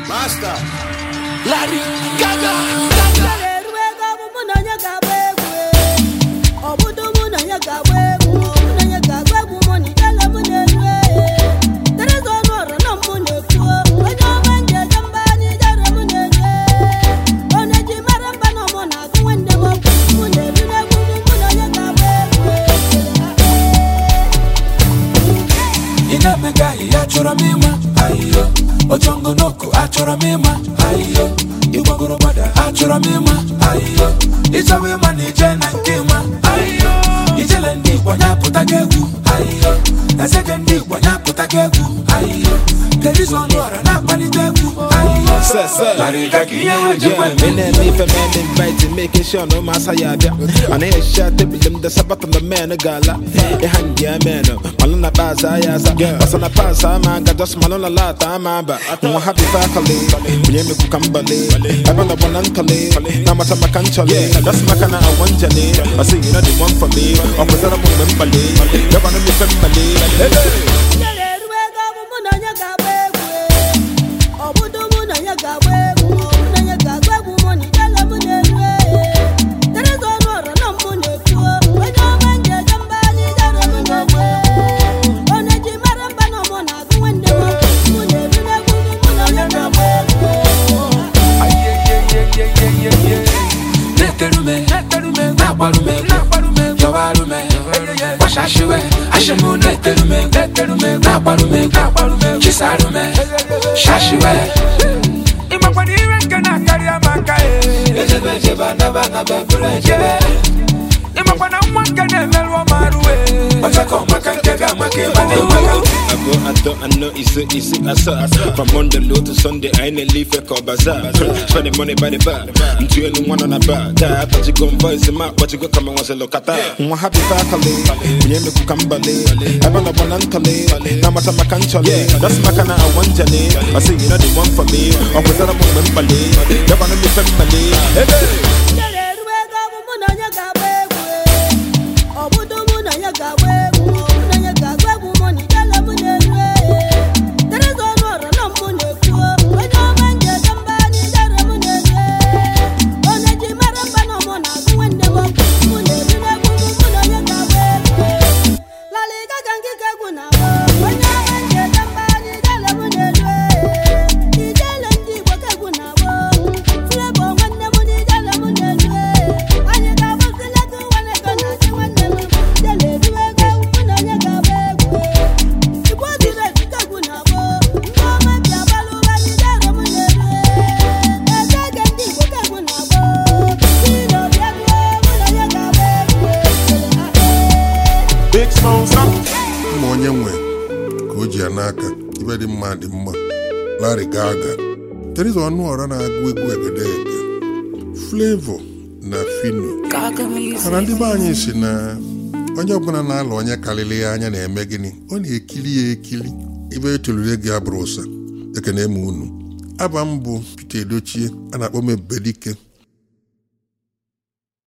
Basta. Larry Gaga. Achora mima, ayo. Ojongo noko, achora mima, ayo. Ibogoro bada, achora mima, ayo. Ichawe mani jena nkema, ayo. Ijele ndi wanya putagegu, ayo. Ezekendi wanya putagegu, ayo. Terizo nwara na panitegu, ayo. Yeah, men and me for man invited, making sure no massa yabia. And I shot the bill, the sabat on the man, a gala. A hand, yeah, man. Malona Baza, Basana Pasa, man, got just Malona Lata, Mamba. I'm happy faculty, William Kumbale, I'm on the one uncale, Namata Macanchale, that's Macana, I want Jane. I see you know the one for me, or was that a woman, Malay, you're gonna be family. I know it's I saw from Monday low to Sunday. I ain't leave a call bazaar. Spending money by the bar. I'm doing one on a bar. But you go voice him out. But you go come and watch a look at that. I'm happy faculty. We ain't make Kambale. I'm on a one uncale. Now I'm a canchale. That's my kind of one Jane. I say you know the one for me. Or was that a woman ballet? You're gonna be family. Hey. Onye nwe ka o ji anaka ibe dị mma dị mma Larry Gaga Terizo ọnụ ọra na-agụ egwu egedege Flavor na Fino mana ndị be anyị si na onye ọbụla na-alụ onye karịrị ya anya na-eme gịnị ọ na-ekili ya ekili ibe etolure gị abụrụ ụsa ekene m unu aba m bụ Peter Edochie a na-akpọ m Ebubedike